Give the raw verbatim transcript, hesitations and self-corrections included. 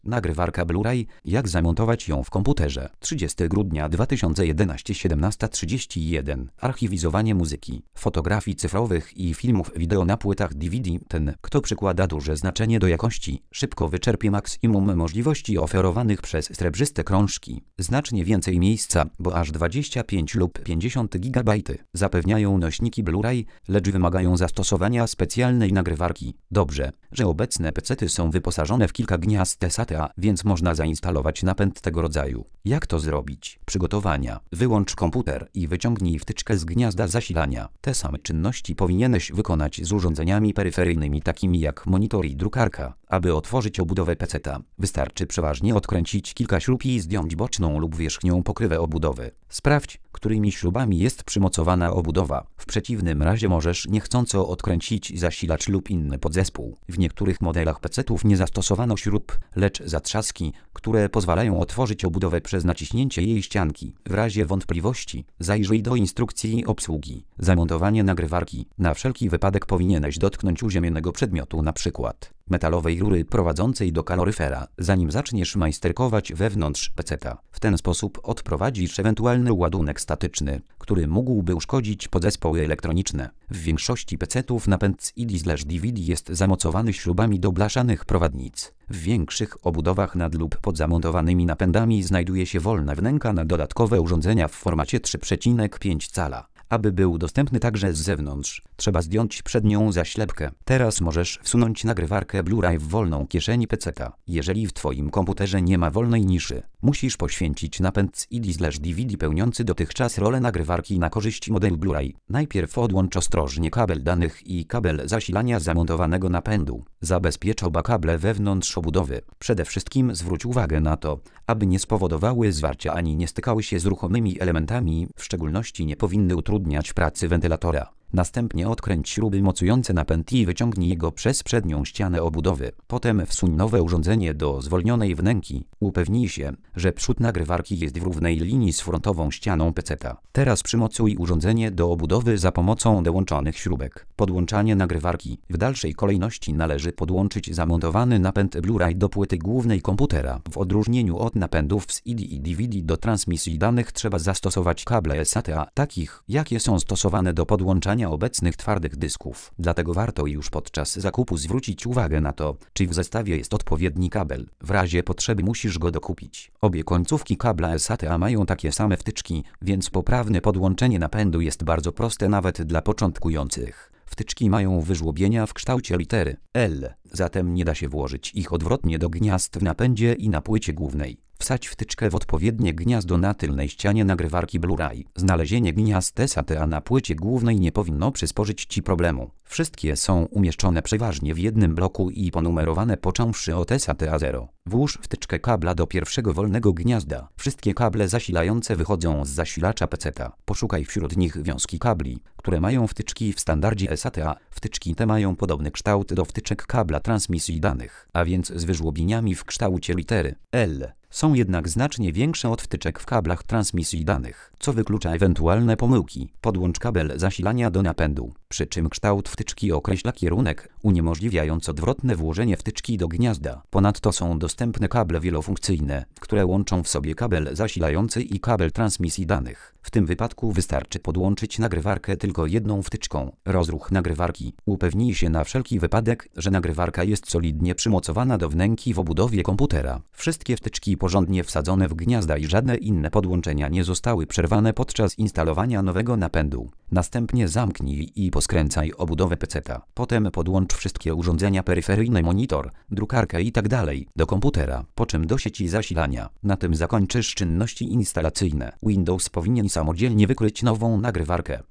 Nagrywarka Blu-ray, jak zamontować ją w komputerze. trzydziestego grudnia dwa tysiące jedenastego, siedemnasta trzydzieści jeden. Archiwizowanie muzyki, fotografii cyfrowych i filmów wideo na płytach D V D. Ten, kto przykłada duże znaczenie do jakości, szybko wyczerpie maksimum możliwości oferowanych przez srebrzyste krążki. Znacznie więcej miejsca, bo aż dwadzieścia pięć lub pięćdziesiąt gigabajtów, zapewniają nośniki Blu-ray, lecz wymagają zastosowania specjalnej nagrywarki. Dobrze, że obecne pecety są wyposażone w kilka gniazd S A T A, więc można zainstalować napęd tego rodzaju. Jak to zrobić? Przygotowania. Wyłącz komputer i wyciągnij wtyczkę z gniazda zasilania. Te same czynności powinieneś wykonać z urządzeniami peryferyjnymi takimi jak monitor i drukarka. Aby otworzyć obudowę peceta, wystarczy przeważnie odkręcić kilka śrub i zdjąć boczną lub wierzchnią pokrywę obudowy. Sprawdź, którymi śrubami jest przymocowana obudowa. W przeciwnym razie możesz niechcąco odkręcić zasilacz lub inny podzespół. W niektórych modelach pecetów nie zastosowano śrub, lecz zatrzaski, które pozwalają otworzyć obudowę przez naciśnięcie jej ścianki. W razie wątpliwości zajrzyj do instrukcji obsługi. Zamontowanie nagrywarki. Na wszelki wypadek powinieneś dotknąć uziemionego przedmiotu, np. metalowej rury prowadzącej do kaloryfera, zanim zaczniesz majsterkować wewnątrz peceta. W ten sposób odprowadzisz ewentualny ładunek statyczny, który mógłby uszkodzić podzespoły elektroniczne. W większości pecetów napęd C D D V D jest zamocowany śrubami do blaszanych prowadnic. W większych obudowach nad lub pod zamontowanymi napędami znajduje się wolna wnęka na dodatkowe urządzenia w formacie trzy przecinek pięć cala. Aby był dostępny także z zewnątrz, trzeba zdjąć przednią zaślepkę. Teraz możesz wsunąć nagrywarkę Blu-ray w wolną kieszeń peceta. Jeżeli w Twoim komputerze nie ma wolnej niszy, musisz poświęcić napęd C D D V D pełniący dotychczas rolę nagrywarki na korzyść modelu Blu-ray. Najpierw odłącz ostrożnie kabel danych i kabel zasilania zamontowanego napędu. Zabezpiecz oba kable wewnątrz obudowy. Przede wszystkim zwróć uwagę na to, aby nie spowodowały zwarcia ani nie stykały się z ruchomymi elementami, w szczególności nie powinny utrudniać pracy wentylatora. Następnie odkręć śruby mocujące napęd i wyciągnij go przez przednią ścianę obudowy. Potem wsuń nowe urządzenie do zwolnionej wnęki. Upewnij się, że przód nagrywarki jest w równej linii z frontową ścianą peceta. Teraz przymocuj urządzenie do obudowy za pomocą dołączonych śrubek. Podłączanie nagrywarki. W dalszej kolejności należy podłączyć zamontowany napęd Blu-ray do płyty głównej komputera. W odróżnieniu od napędów z C D i D V D do transmisji danych trzeba zastosować kable S A T A, takich jakie są stosowane do podłączania obecnych twardych dysków. Dlatego warto już podczas zakupu zwrócić uwagę na to, czy w zestawie jest odpowiedni kabel. W razie potrzeby musisz go dokupić. Obie końcówki kabla S A T A mają takie same wtyczki, więc poprawne podłączenie napędu jest bardzo proste nawet dla początkujących. Wtyczki mają wyżłobienia w kształcie litery L, zatem nie da się włożyć ich odwrotnie do gniazd w napędzie i na płycie głównej. Wsadź wtyczkę w odpowiednie gniazdo na tylnej ścianie nagrywarki Blu-ray. Znalezienie gniazd S A T A na płycie głównej nie powinno przysporzyć Ci problemu. Wszystkie są umieszczone przeważnie w jednym bloku i ponumerowane począwszy od S A T A zero. Włóż wtyczkę kabla do pierwszego wolnego gniazda. Wszystkie kable zasilające wychodzą z zasilacza peceta. Poszukaj wśród nich wiązki kabli, które mają wtyczki w standardzie S A T A. Wtyczki te mają podobny kształt do wtyczek kabla transmisji danych, a więc z wyżłobieniami w kształcie litery L. Są jednak znacznie większe od wtyczek w kablach transmisji danych, co wyklucza ewentualne pomyłki. Podłącz kabel zasilania do napędu, przy czym kształt wtyczki określa kierunek, uniemożliwiając odwrotne włożenie wtyczki do gniazda. Ponadto są dostępne kable wielofunkcyjne, które łączą w sobie kabel zasilający i kabel transmisji danych. W tym wypadku wystarczy podłączyć nagrywarkę tylko jedną wtyczką. Rozruch nagrywarki. Upewnij się na wszelki wypadek, że nagrywarka jest solidnie przymocowana do wnęki w obudowie komputera. Wszystkie wtyczki porządnie wsadzone w gniazda i żadne inne podłączenia nie zostały przerwane podczas instalowania nowego napędu. Następnie zamknij i poskręcaj obudowę peceta. Potem podłącz wszystkie urządzenia peryferyjne, monitor, drukarkę itd. do komputera, po czym do sieci zasilania. Na tym zakończysz czynności instalacyjne. Windows powinien samodzielnie wykryć nową nagrywarkę.